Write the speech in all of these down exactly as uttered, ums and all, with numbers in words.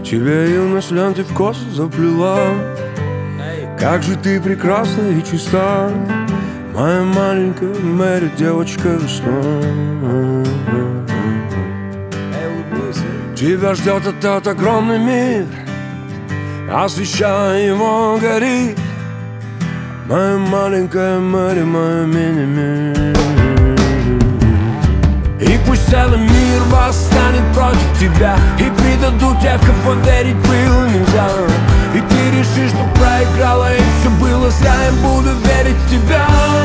Тебе юность ленты в косы заплела. Как же ты прекрасна и чиста, моя маленькая Мэри, девочка весна. Тебя ждет этот огромный мир, освещая его горит, моя маленькая Мэри, моя мини-мир. И пусть целый мир восстанет против тебя, и предадут тех, в кого верить было нельзя. И ты решишь, что проиграла, и все было зря. Я буду верить в тебя.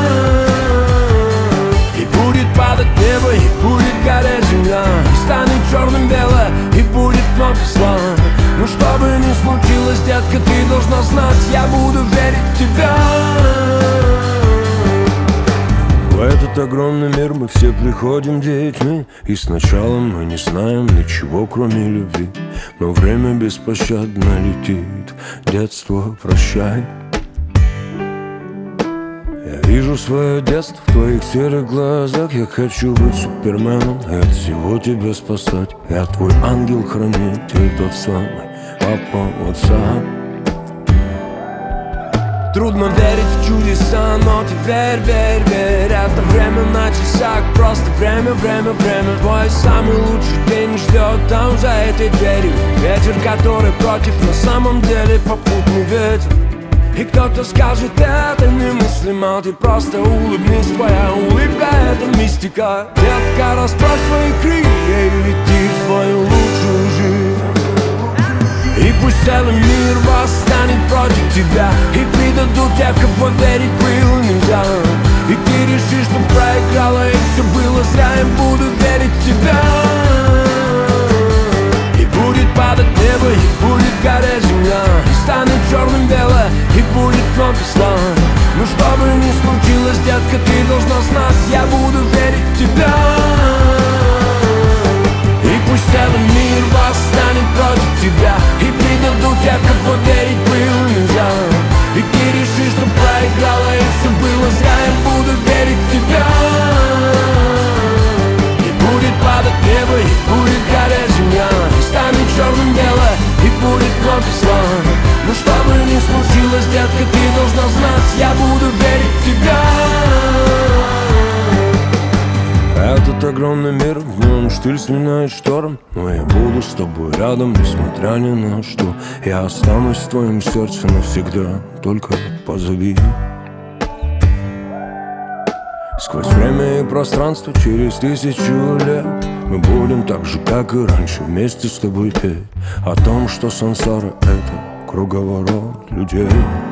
И будет падать небо, и будет гореть земля, и станет черным белое, и будет много зла. Но что бы ни случилось, детка, ты должна знать, я буду верить в тебя. В этот огромный мир мы все приходим детьми, и сначала мы не знаем ничего, кроме любви. Но время беспощадно летит, детство прощай. Я вижу свое детство в твоих серых глазах. Я хочу быть суперменом и от всего тебя спасать. Я твой ангел-хранитель, тот самый папа отца. Трудно верить в чудеса, но ты верь, верь, верь. Это время на часах, просто время, время, время. Твой самый лучший день ждет там за этой дверью. Ветер, который против, на самом деле попутный ветер. И кто-то скажет, это немыслимо, ты просто улыбнись, твоя улыбка — это мистика. Детка, расправь свои крылья и лети в свою лучшую жизнь. И пусть целый мир восстанет против тебя, и предадут тех, в кого верить было нельзя. И ты решишь, что проиграла, и все было зря. Я буду верить в тебя. И будет падать небо, и будет гореть земля, и станет черным белое, и будет много зла. Но что бы ни случилось, детка, ты должна знать, я буду верить в тебя. И пусть целый мир восстанет против тебя, и предадут тех, в кого верить было нельзя. И ты решишь, что проиграла, и все было зря. Я буду верить в тебя. И будет падать небо, и будет гореть земля, и станет черным белое, и будет много зла. Но что бы ни случилось, детка, ты должна знать, я буду верить в тебя. Этот огромный мир, в нем штиль сменяет шторм, но я буду с тобой рядом, несмотря ни на что. Я останусь в твоем сердце навсегда, только позови. Сквозь время и пространство, через тысячу лет мы будем так же, как и раньше, вместе с тобой петь о том, что сансара — это круговорот людей.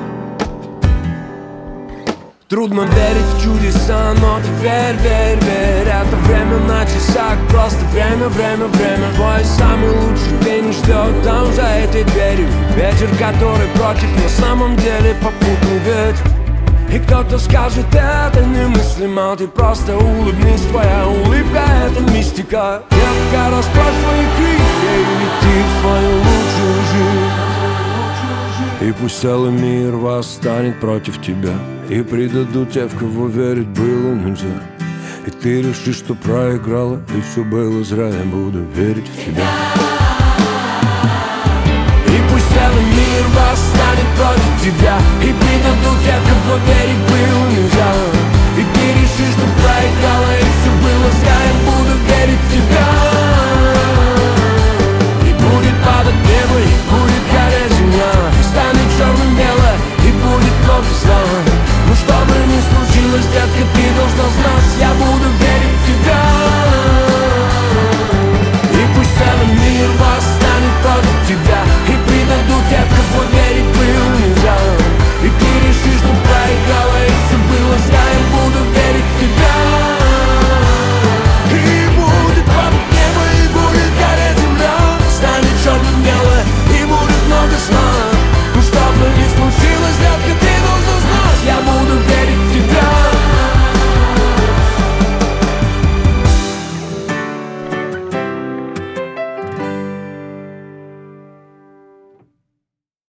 Трудно верить в чудеса, но ты верь, верь, верь. Это время на часах, просто время, время, время. Твой самый лучший день ждет там за этой дверью. Ветер, который против, на самом деле попутный ветер. И кто-то скажет, это немыслимо, ты просто улыбнись, твоя улыбка — это мистика. Детка, расправь свои крылья и лети в свою лучшую жизнь. И пусть целый мир восстанет против тебя, и предадут тех, в кого верить было нельзя. И ты решишь, что проиграла, и все было зря. Я буду верить в тебя. И пусть целый мир восстанет против тебя, и предадут тех, в кого верить было нельзя.